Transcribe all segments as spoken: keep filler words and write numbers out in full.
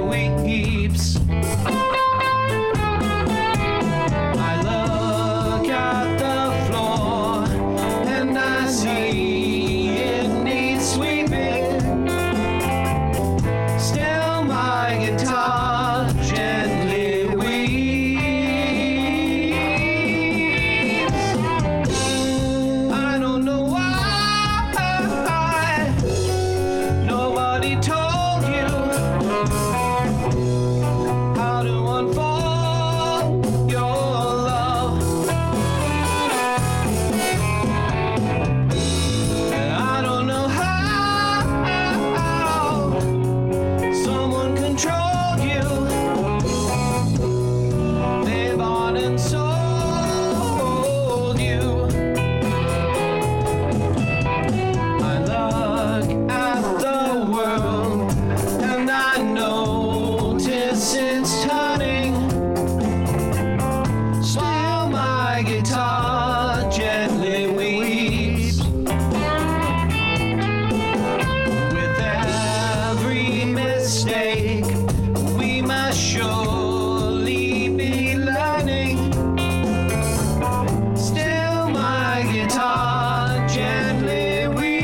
weeps. I look at the floor and I see it needs sweeping. Still my guitar gently weeps. I don't know why nobody told you how to unfold your love. I don't know how someone controlled you. They bought and sold you. I look at the world and I notice it's turning. Still my guitar gently weeps. With every mistake we must surely be learning. Still my guitar gently weeps.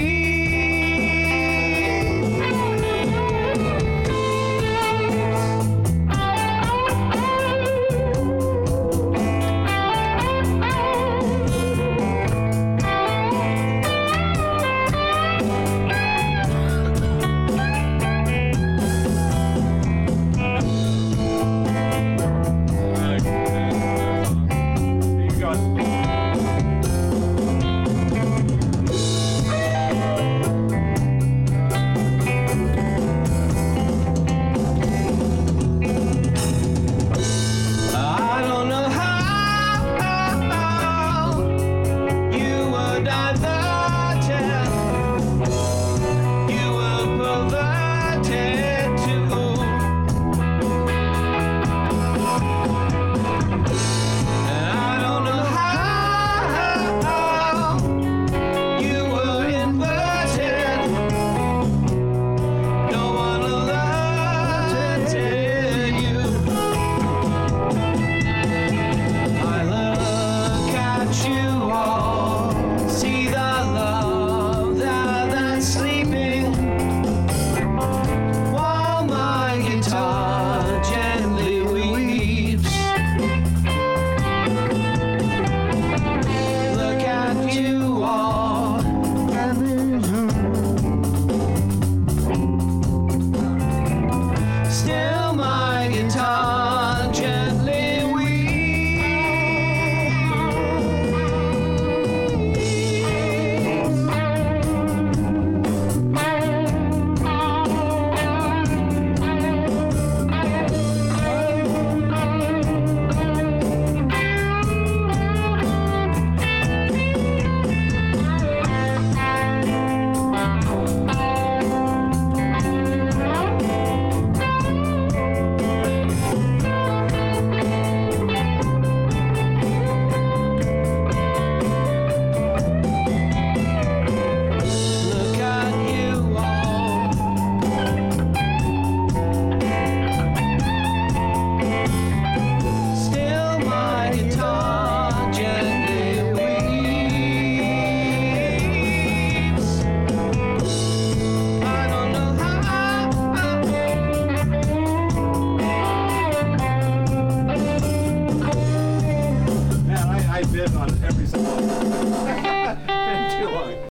I don't know how you were diverted. You were perverted too. And I don't know how you were inverted. No one alerted